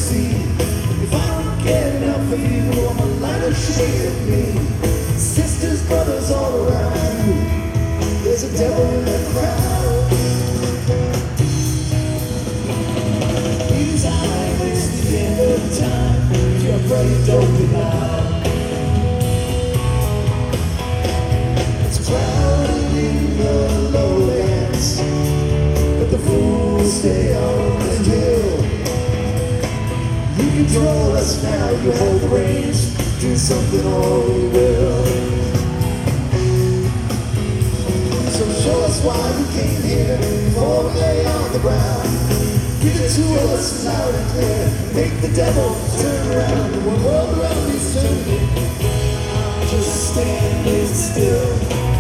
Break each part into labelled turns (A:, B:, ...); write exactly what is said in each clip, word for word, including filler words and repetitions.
A: see. If I don't get enough of you, I'm a lighter shade of me. Sisters, brothers all around you. There's a devil in the crowd. These eyes, it's the end of time. If you're afraid, don't be loud. It's crowded in the lowlands, but the fools stay on the hill. You control us now, you hold the reins. Do something or we will. So show us why we came here before we lay on the ground. Give it to us loud and clear. Make the devil turn around. The world around me's turning. I'm just standing still.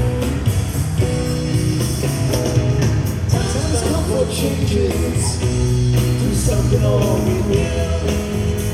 A: Time's come for changes. Do something or we will.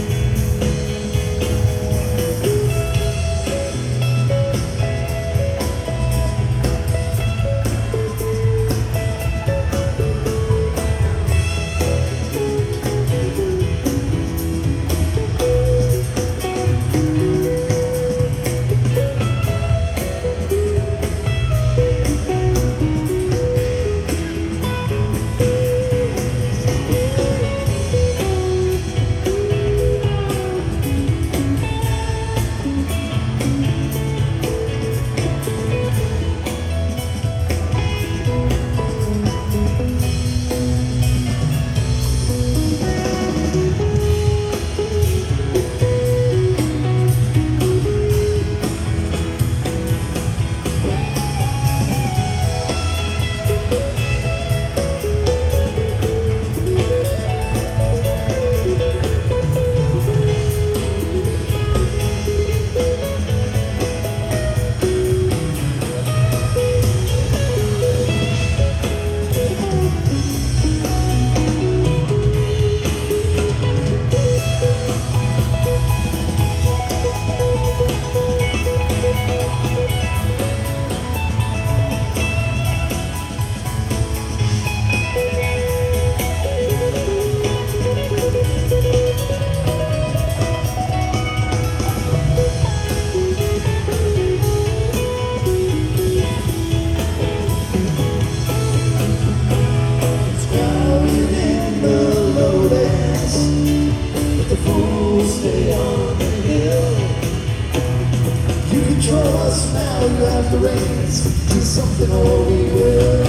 A: Control us now, you have the reins. Do something or we will.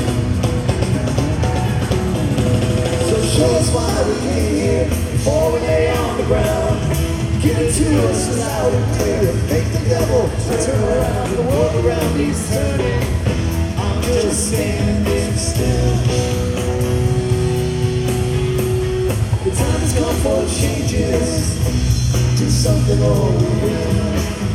A: So show us why we came here before we lay on the ground. Give it to us loud and clear. Make the devil turn around. The world around me's turning. I'm just standing still. The time has come for changes. Do something or we will.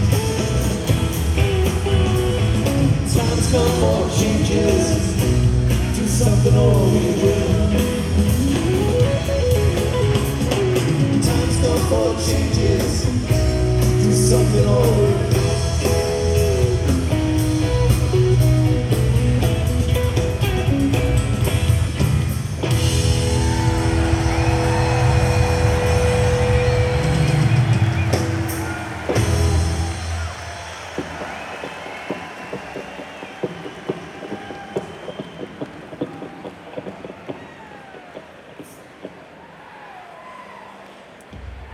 A: Time's come for changes. Do something or we will. Time's come for changes. Do something or we will.